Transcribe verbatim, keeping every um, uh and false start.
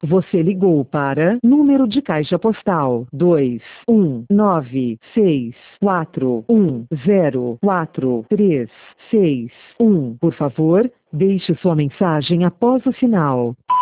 Você ligou para número de caixa postal dois um nove seis quatro um zero quatro três seis um. Por favor, deixe sua mensagem após o sinal.